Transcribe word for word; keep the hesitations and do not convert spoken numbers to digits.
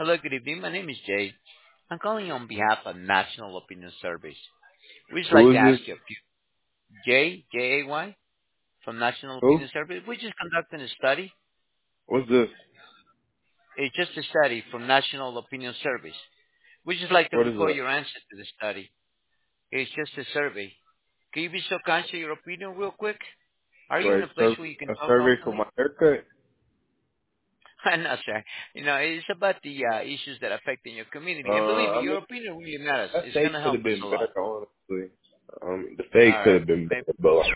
Hello, good evening. My name is Jay. I'm calling you on behalf of National Opinion Surveys. We'd just like Who to is ask this? you a few. J, J A Y, from National Who? Opinion Surveys. We're just conducting a study. What's this? It's just a study from National Opinion Surveys. We'd just like to What is record that? your answer to the study. It's just a survey. Can you be so kind to share your opinion real quick? Are you in Like a place sur- where you can a talk survey for openly? my haircut? No, sir. You know, it's about the uh, issues that affect in your community. Uh, And believe me, I your mean, opinion really matters. that It's going fade to could help have us been a lot. better, honestly. Um, the fade All could right. have been Maybe better, but like,